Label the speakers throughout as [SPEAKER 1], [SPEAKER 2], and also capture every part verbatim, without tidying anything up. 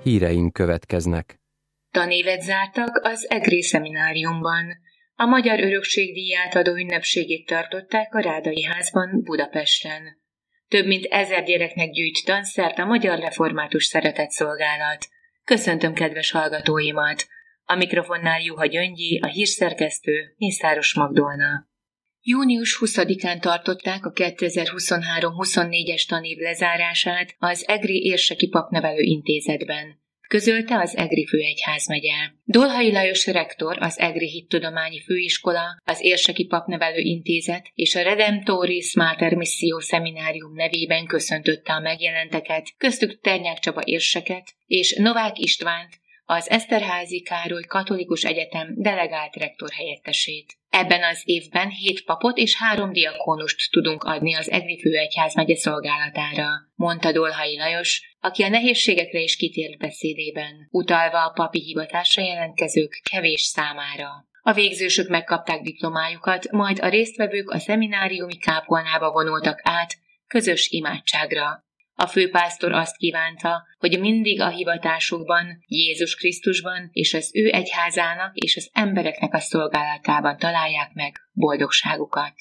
[SPEAKER 1] Híreink következnek.
[SPEAKER 2] Tanévet zártak az EGRI szemináriumban. A Magyar Örökség-díj átadó ünnepségét tartották a Rádai Házban Budapesten. Több mint ezer gyereknek gyűjt tanszert a Magyar Református Szeretetszolgálat. Köszöntöm kedves hallgatóimat! A mikrofonnál Juha Gyöngyi, a hírszerkesztő Mészáros Magdolna. június huszadikán tartották a kétezer-huszonhárom-huszonnégyes tanév lezárását az EGRI Érseki Papnevelő Intézetben, közölte az EGRI főegyházmegye. Dolhai Lajos rektor, az EGRI Hittudományi Főiskola, az Érseki Papnevelő Intézet és a Redemptoris Mater Missio Szeminárium nevében köszöntötte a megjelenteket, köztük Ternyák Csaba érseket és Novák Istvánt, az Eszterházy Károly Katolikus Egyetem delegált rektor helyettesét. Ebben az évben hét papot és három diakónust tudunk adni az EGRI főegyházmegye szolgálatára, mondta Dolhai Lajos, aki a nehézségekre is kitért beszédében, utalva a papi hivatásra jelentkezők kevés számára. A végzősök megkapták diplomájukat, majd a résztvevők a szemináriumi kápolnába vonultak át közös imádságra. A főpásztor azt kívánta, hogy mindig a hivatásukban, Jézus Krisztusban és az ő egyházának és az embereknek a szolgálatában találják meg boldogságukat.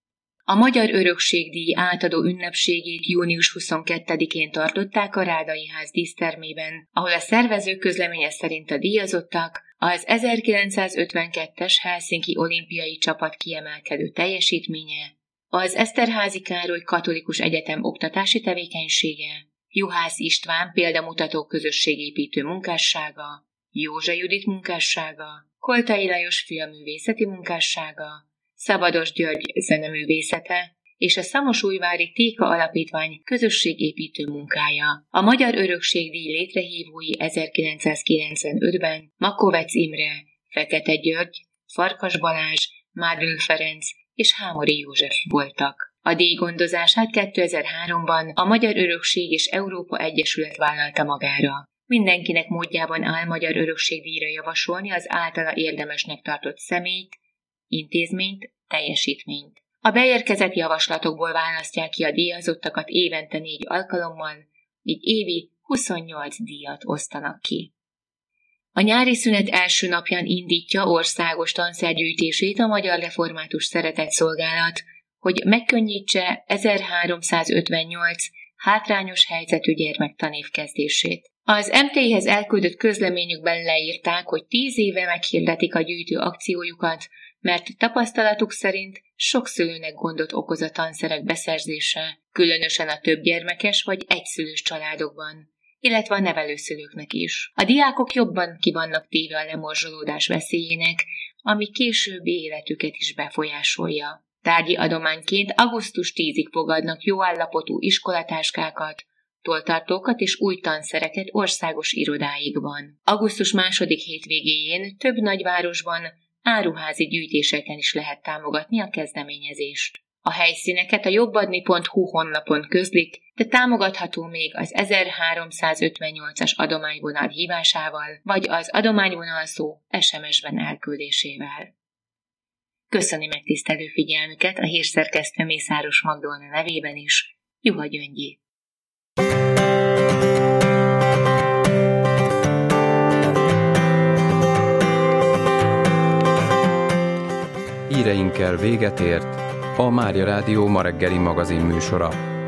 [SPEAKER 2] A Magyar Örökség-díj átadó ünnepségét június huszonkettedikén tartották a Rádai Ház dísztermében, ahol a szervezők közleménye szerint a díjazottak az ezerkilencszázötvenkettes Helsinki olimpiai csapat kiemelkedő teljesítménye, az Eszterházy Károly Katolikus Egyetem oktatási tevékenysége, Juhász István példamutató közösségépítő munkássága, Józsa Judit munkássága, Koltai Lajos filmművészeti munkássága, Szabados György zeneművészete és a Szamosújvári Téka Alapítvány közösségépítő munkája. A Magyar Örökség-díj létrehívói ezerkilencszázkilencvenötben Makovec Imre, Fekete György, Farkas Balázs, Mádl Ferenc és Hámori József voltak. A díj gondozását kétezer-háromban a Magyar Örökség és Európa Egyesület vállalta magára. Mindenkinek módjában áll Magyar Örökség-díjra javasolni az általa érdemesnek tartott személyt, intézményt, teljesítményt. A beérkezett javaslatokból választják ki a díjazottakat évente négy alkalommal, így évi huszonnyolc díjat osztanak ki. A nyári szünet első napján indítja országos tanszergyűjtését a Magyar Református Szeretetszolgálat, hogy megkönnyítse ezerháromszázötvennyolc hátrányos helyzetű gyermek tanévkezdését. Az em té i-hez elküldött közleményükben leírták, hogy tíz éve meghirdetik a gyűjtő akciójukat, mert tapasztalatuk szerint sok szülőnek gondot okoz a tanszerek beszerzése, különösen a többgyermekes vagy egyszülős családokban, illetve a nevelőszülőknek is. A diákok jobban ki vannak téve a lemorzsolódás veszélyének, ami későbbi életüket is befolyásolja. Tárgyi adományként augusztus tízedikéig fogadnak jó állapotú iskolatáskákat, tolltartókat és új tanszereket országos irodáikban. augusztus második hétvégéjén több nagyvárosban áruházi gyűjtéseken is lehet támogatni a kezdeményezést. A helyszíneket a jobbadni pont hu honlapon közlik, de támogatható még az ezerháromszázötvennyolcas adományvonal hívásával, vagy az adományvonal szó es em es-ben elküldésével. Köszöni megtisztelő figyelmüket a hírszerkesztő Mészáros Magdolna nevében is, Juha Gyöngyi.
[SPEAKER 1] Híreinkkel véget ért a Mária Rádió ma reggeli magazin műsora.